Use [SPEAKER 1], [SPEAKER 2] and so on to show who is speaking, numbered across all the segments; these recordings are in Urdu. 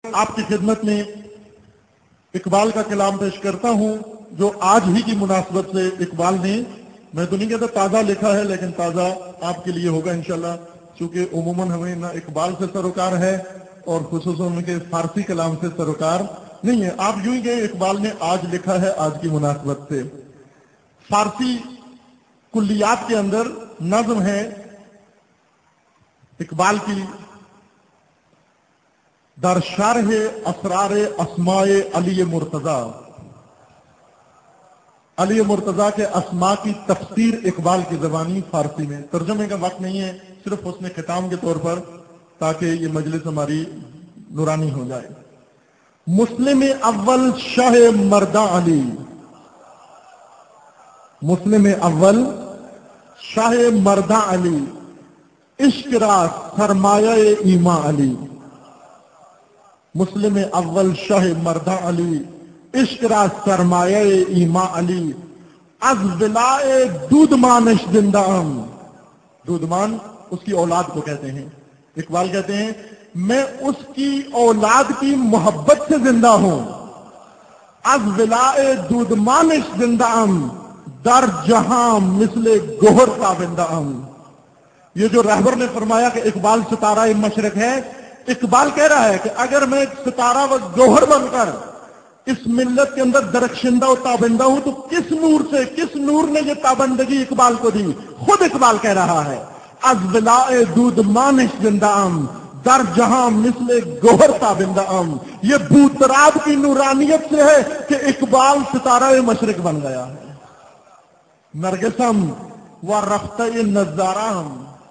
[SPEAKER 1] آپ کی خدمت میں اقبال کا کلام پیش کرتا ہوں جو آج ہی کی مناسبت سے اقبال نے، میں تو نہیں کہتا تازہ لکھا ہے، لیکن تازہ آپ کے لیے ہوگا انشاءاللہ، چونکہ عموماً ہمیں نہ اقبال سے سروکار ہے اور خصوصاً ان کے فارسی کلام سے سروکار نہیں ہے۔ آپ یوں ہی کہ اقبال نے آج لکھا ہے آج کی مناسبت سے۔ فارسی کلیات کے اندر نظم ہے اقبال کی، در شرح اسرار اسماء علی مرتضی، علی مرتضی کے اسماء کی تفسیر اقبال کی زبانی فارسی میں۔ ترجمے کا وقت نہیں ہے، صرف حسن ختام کے طور پر تاکہ یہ مجلس ہماری نورانی ہو جائے۔ مسلم اول شاہ مرداں علی، مسلم اول شاہ مرداں علی، عشق را سرمایہ ایماں علی، مسلم اول شاہ مرداں علی، عشق را سرمایہ ایماں علی، از ولائے دودمانش زندہ ام، دودمان اس کی اولاد کو کہتے ہیں۔ اقبال کہتے ہیں میں اس کی اولاد کی محبت سے زندہ ہوں۔ از ولائے دودمانش زندہ ام، در جہاں مثل گوہر تابندہ ام۔ یہ جو رہبر نے فرمایا کہ اقبال ستارہ مشرق ہے، اقبال کہہ رہا ہے کہ اگر میں ایک ستارہ و گوہر بن کر اس ملت کے اندر درخشندہ و تابندہ ہوں تو کس نور سے، کس نور نے یہ تابندگی اقبال کو دی؟ خود اقبال کہہ رہا ہے از ولائے دودمانش زندہ ام، در جہاں مثل گوہر تابندہ ام۔ یہ بوتراب کی نورانیت سے ہے کہ اقبال ستارہ مشرق بن گیا ہے۔ نرگسم و رفتہ نظارہم،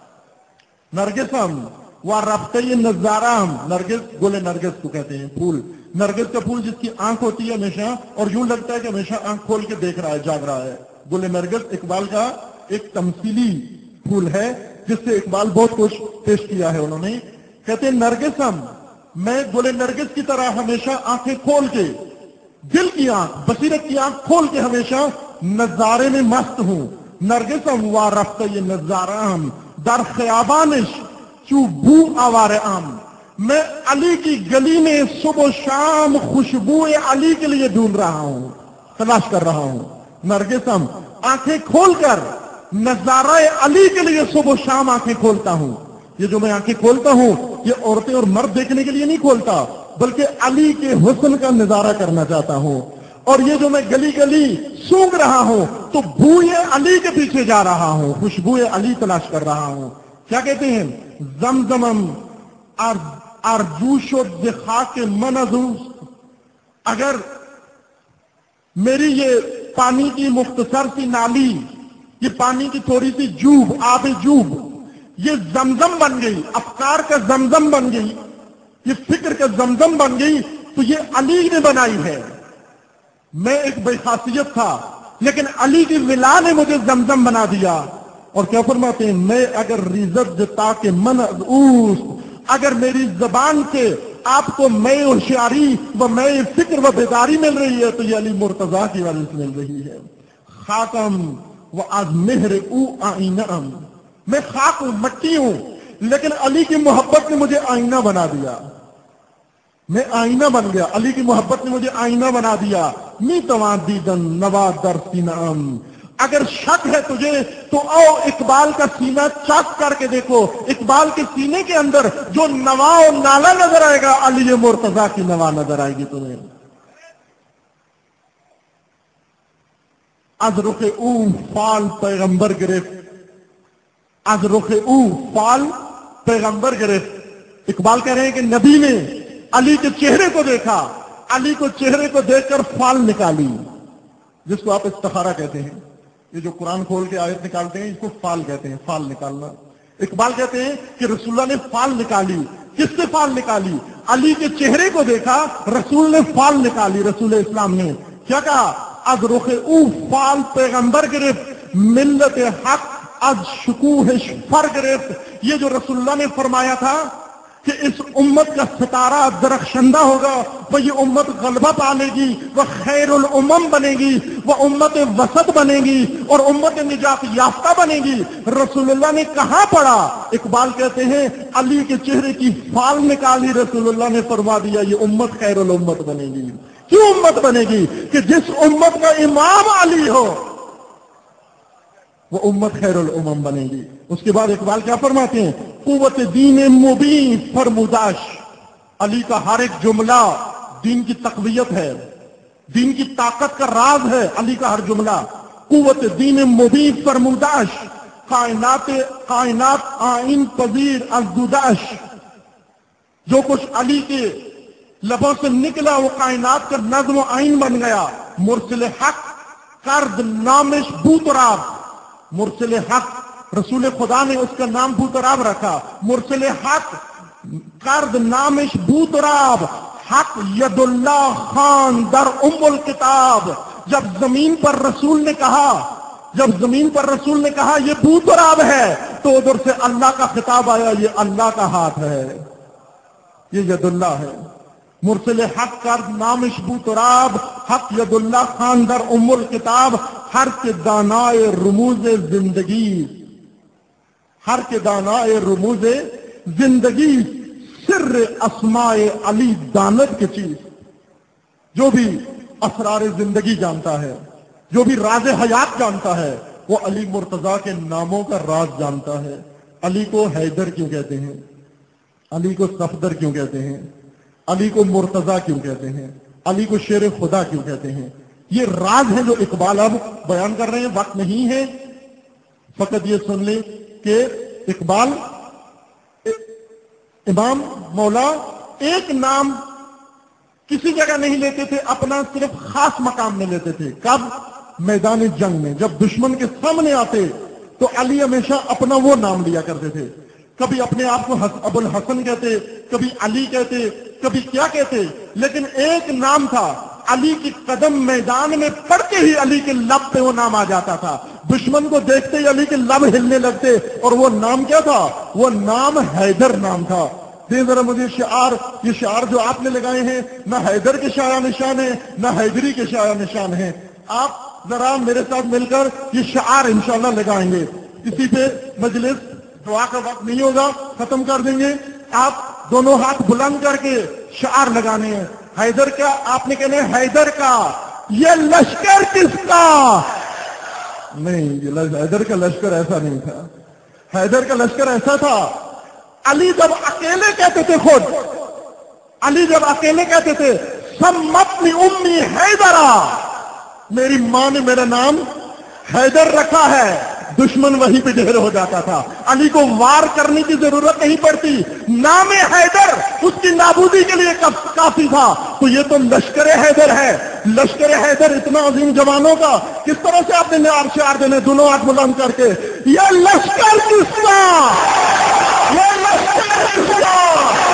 [SPEAKER 1] نرگسم و رفتہ نظارہم، نرگس گل نرگس کو کہتے ہیں، پھول، نرگس کا پھول جس کی آنکھ ہوتی ہے ہمیشہ اور یوں لگتا ہے کہ ہمیشہ آنکھ کھول کے دیکھ رہا ہے، جاگ رہا ہے۔ گل نرگس اقبال کا ایک تمثیلی پھول ہے جس سے اقبال بہت کچھ پیش کیا ہے انہوں نے۔ کہتے ہیں نرگسم، میں گل نرگس کی طرح ہمیشہ آنکھیں کھول کے، دل کی آنکھ، بصیرت کی آنکھ کھول کے ہمیشہ نظارے میں مست ہوں۔ نرگسم و رفتہ نظارہم، در خیابانش چو بو آوار عام، میں علی کی گلی میں صبح و شام خوشبو علی کے لیے ڈھونڈ رہا ہوں، تلاش کر رہا ہوں۔ نرگسم، آنکھیں کھول کر نظارہ علی کے لیے صبح و شام آنکھیں کھولتا ہوں۔ یہ جو میں آنکھیں کھولتا ہوں یہ عورتیں اور مرد دیکھنے کے لیے نہیں کھولتا، بلکہ علی کے حسن کا نظارہ کرنا چاہتا ہوں۔ اور یہ جو میں گلی گلی سونگ رہا ہوں تو بوئے علی کے پیچھے جا رہا ہوں، خوشبوئے علی تلاش کر رہا ہوں۔ کیا کہتے ہیں زمزمم ارجوش و دخاک منظوس، اگر میری یہ پانی کی مختصر سی نالی، یہ پانی کی تھوڑی سی جوب، آب جوب، یہ زمزم بن گئی، افکار کا زمزم بن گئی، یہ فکر کا زمزم بن گئی، تو یہ علی نے بنائی ہے۔ میں ایک بے خاصیت تھا لیکن علی کی ولا نے مجھے زمزم بنا دیا۔ اور کیا فرماتے ہیں میں اگر ریزت جتا کے من ازعوس، اگر میری زبان سے آپ کو میں ہوشیاری و میں فکر و بیداری مل رہی ہے تو یہ علی مرتضیٰ کی وجہ سے مل رہی ہے۔ خاکم و از مہر او آئینہم، میں خاک ہوں، مٹی ہوں، لیکن علی کی محبت نے مجھے آئینہ بنا دیا، میں آئینہ بن گیا، علی کی محبت نے مجھے آئینہ بنا دیا۔ می تواں دیدن نوا در سینہم، اگر شک ہے تجھے تو آؤ اقبال کا سینہ چاک کر کے دیکھو، اقبال کے سینے کے اندر جو نوا و نالا نظر آئے گا علی مرتضیٰ کی نوا نظر آئے گی تمہیں۔ از رخ او فال پیغمبر گرفت، از رخ او فال پیغمبر گرفت، اقبال کہہ رہے ہیں کہ نبی نے علی کے چہرے کو دیکھا، علی کو چہرے کو دیکھ کر فال نکالی، جس کو آپ استخارہ کہتے ہیں، یہ جو قرآن کھول کے آیت نکالتے ہیں اس کو فال کہتے ہیں، فال نکالنا۔ اقبال کہتے ہیں کہ رسول اللہ نے فال نکالی، کس سے فال نکالی؟ علی کے چہرے کو دیکھا، رسول نے فال نکالی، رسول اسلام نے کیا کہا؟ از رخ او فال پیغمبر گرفت، ملت حق از شکوہش فر گرفت۔ یہ جو رسول اللہ نے فرمایا تھا کہ اس امت کا ستارہ درخشندہ ہوگا، وہ یہ امت غلبہ پالے گی، وہ خیر الامم بنے گی، وہ امت وسط بنے گی اور امت نجات یافتہ بنے گی۔ رسول اللہ نے کہاں پڑھا؟ اقبال کہتے ہیں علی کے چہرے کی فال نکالی، رسول اللہ نے فرما دیا یہ امت خیر الامت بنے گی۔ کیوں امت بنے گی؟ کہ جس امت کا امام علی ہو وہ امت خیر الامم بنے گی۔ اس کے بعد اقبال کیا فرماتے ہیں؟ قوت دین مبین فرموداش، علی کا ہر ایک جملہ دین کی تقویت ہے، دین کی طاقت کا راز ہے علی کا ہر جملہ۔ قوت دین مبین فرموداش، کائنات آئین پذیر ازدوداش، جو کچھ علی کے لبوں سے نکلا وہ کائنات کا نظم و آئین بن گیا۔ مرسل حق کرد نامش بوتراب، مرسل حق رسول خدا نے اس کا نام بوتراب رکھا۔ مرسل حق کرد نامش بوتراب، حق ید اللہ خان در ام الکتاب۔ جب زمین پر رسول نے کہا یہ بوتراب ہے تو ادھر سے اللہ کا خطاب آیا، یہ اللہ کا ہاتھ ہے، یہ ید اللہ ہے۔ مرسل حق کرد نامش بوتراب، حق ید اللہ خان در ام الکتاب، ہر کے دانائے رموز زندگی، ہر کے دانائے رموز زندگی، سر اسماء علی دانت کی چیز۔ جو بھی اسرار زندگی جانتا ہے، جو بھی راز حیات جانتا ہے، وہ علی مرتضیٰ کے ناموں کا راز جانتا ہے۔ علی کو حیدر کیوں کہتے ہیں؟ علی کو صفدر کیوں کہتے ہیں؟ علی کو مرتضیٰ کیوں کہتے ہیں؟ علی کو شیر خدا کیوں کہتے ہیں؟ یہ راز ہے جو اقبال اب بیان کر رہے ہیں۔ وقت نہیں ہے، فقط یہ سن لیں کہ اقبال امام مولا ایک نام کسی جگہ نہیں لیتے تھے، اپنا صرف خاص مقام میں لیتے تھے۔ کب؟ میدان جنگ میں جب دشمن کے سامنے آتے تو علی ہمیشہ اپنا وہ نام لیا کرتے تھے۔ کبھی اپنے آپ کو ابو الحسن کہتے، کبھی علی کہتے، کبھی کیا کہتے، لیکن ایک نام تھا علی کی قدم میدان میں پڑتے ہی علی کے لب پہ وہ نام آ جاتا تھا۔ دشمن کو دیکھتے ہی علی کے لب ہلنے لگتے، اور وہ نام کیا تھا؟ وہ نام حیدر نام تھا۔ دیں ذرا مجھے شعار، یہ شعار جو آپ نے لگائے ہیں نہ حیدر کے شایہ نشان ہے نہ حیدری کے شایہ نشان ہے۔ آپ ذرا میرے ساتھ مل کر یہ شعار انشاءاللہ لگائیں گے۔ کسی پہ مجلس دعا کا وقت نہیں ہوگا، ختم کر دیں گے۔ آپ دونوں ہاتھ بلند کر کے شعار لگانے ہیں۔ حیدر کا آپ نے کہنا ہے حیدر کا، یہ لشکر کس کا؟ نہیں، یہ حیدر کا لشکر ایسا نہیں تھا۔ حیدر کا لشکر ایسا تھا، علی جب اکیلے کہتے تھے، خود علی جب اکیلے کہتے تھے سمتنی امی حیدرا، میری ماں نے میرا نام حیدر رکھا ہے، دشمن وہیں پہ ڈھیر ہو جاتا تھا۔ علی کو وار کرنے کی ضرورت نہیں پڑتی، نام حیدر اس کی نابودی کے لیے کافی تھا۔ تو یہ تو لشکر حیدر ہے، لشکر حیدر اتنا عظیم جوانوں کا۔ کس طرح سے آپ نے شعار دینے، دونوں ہاتھ بلند کر کے، یہ لشکر کس کا؟ یہ لشکر کس کا؟